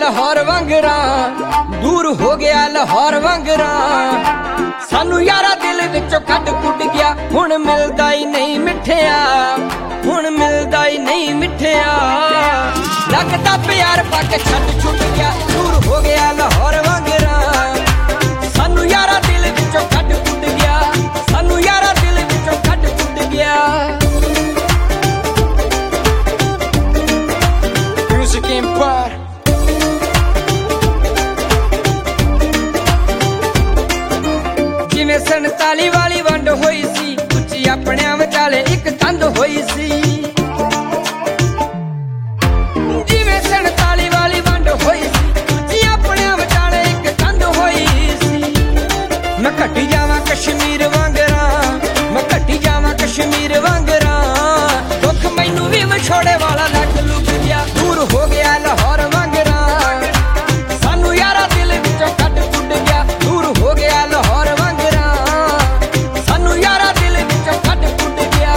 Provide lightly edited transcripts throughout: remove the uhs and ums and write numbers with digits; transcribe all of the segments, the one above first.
लाहौर वांगरा, दूर हो गया लाहौर वांगरा। सानू यारा दिल विचों कट कुट गया, हुण मिलदा ही नहीं मिठिया, हुण मिलदा ही नहीं मिठिया। लगदा प्यार पक छट छुट गया, दूर हो गया लाहौर वांगरा। सानू यारा दिल विचों कट कुट गया, सानू यारा दिल विचों कट कुट गया। Music Empire। जिवें 47 वाली वंड होई सी, उच्ची अपनियां विचाले इक कंध होई सी। जिवें 47 वाली वंड होई सी, उच्ची अपनियां विचाले इक कंध होई सी। मैं घटी जावां कश्मीर वांगरा, मैं घटी जावां कश्मीर वांगरा। दुख मैनू भी विछोड़े वाला लग लुक गया, दूर हो गया लाहौर वांगरा। सानू यारा दिल विचों कट कुट गया, दूर हो गया लाहौर वांगरा। सानू यारा दिल विचों कट कुट गया।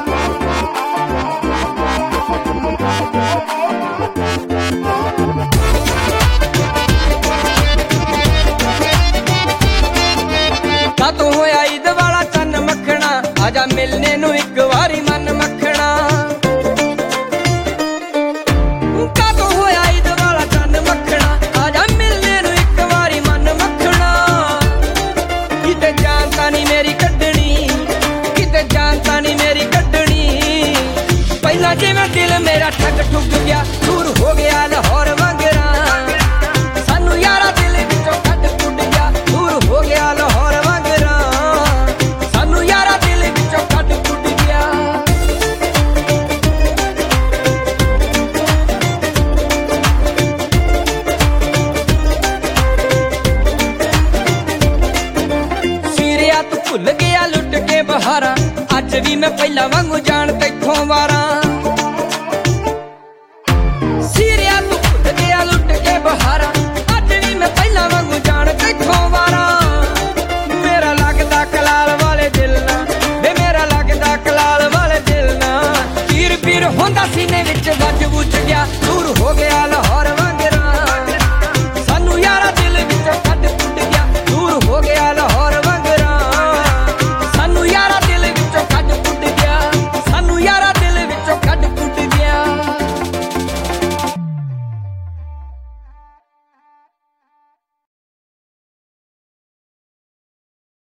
कातों होया ईद वाला चन्न मखना, आजा मिलने नू इक वारी मन मखना। कातों होया ईद वाला चन्न मखना, आजा मिलने नू इक वारी मन मखना। किते जानता नी मेरी कड्डनी, किते जानता नी मेरी कड्डनी। पहला जिवें दिल मेरा ठग ठुग गया, दूर हो गया लाहौर वांगरा। सानू यारा दिल विचों कट कुट गया, दूर हो गया लाहौर वांगरा। सानू यारा दिल विचों कट कुट गया। सीरिया तू भुल गया लुट के बहारा, अज भी मैं पहला वांगू जान तैथों वारा।